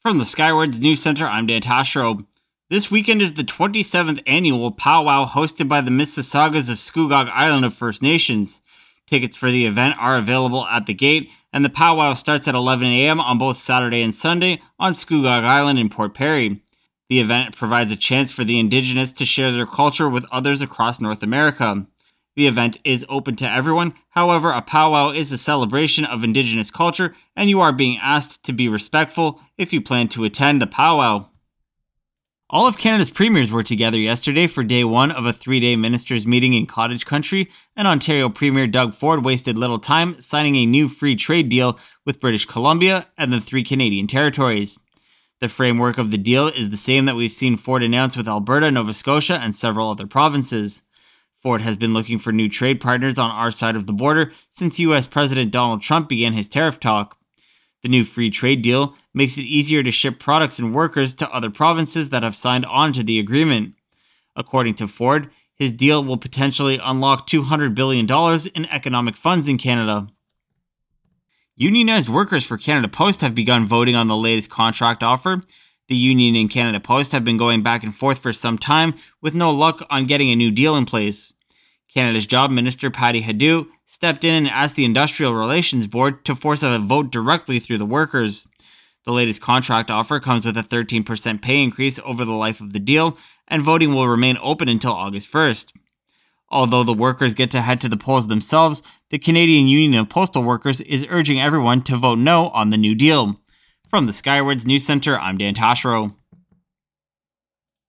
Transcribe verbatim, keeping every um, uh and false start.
From the Skywards News Center, I'm Dan Tashro. This weekend is the twenty-seventh annual powwow hosted by the Mississaugas of Scugog Island of First Nations. Tickets for the event are available at the gate, and the powwow starts at eleven a.m. on both Saturday and Sunday on Scugog Island in Port Perry. The event provides a chance for the Indigenous to share their culture with others across North America. The event is open to everyone, however, a powwow is a celebration of Indigenous culture, and you are being asked to be respectful if you plan to attend the powwow. All of Canada's premiers were together yesterday for day one of a three-day ministers' meeting in Cottage Country, and Ontario Premier Doug Ford wasted little time signing a new free trade deal with British Columbia and the three Canadian territories. The framework of the deal is the same that we've seen Ford announce with Alberta, Nova Scotia, and several other provinces. Ford has been looking for new trade partners on our side of the border since U S President Donald Trump began his tariff talk. The new free trade deal makes it easier to ship products and workers to other provinces that have signed on to the agreement. According to Ford, his deal will potentially unlock two hundred billion dollars in economic funds in Canada. Unionized workers for Canada Post have begun voting on the latest contract offer. The union and Canada Post have been going back and forth for some time with no luck on getting a new deal in place. Canada's Job Minister Patty Hajdu stepped in and asked the Industrial Relations Board to force a vote directly through the workers. The latest contract offer comes with a thirteen percent pay increase over the life of the deal, and voting will remain open until August first. Although the workers get to head to the polls themselves, the Canadian Union of Postal Workers is urging everyone to vote no on the new deal. From the Skywards News Center, I'm Dan Tashro.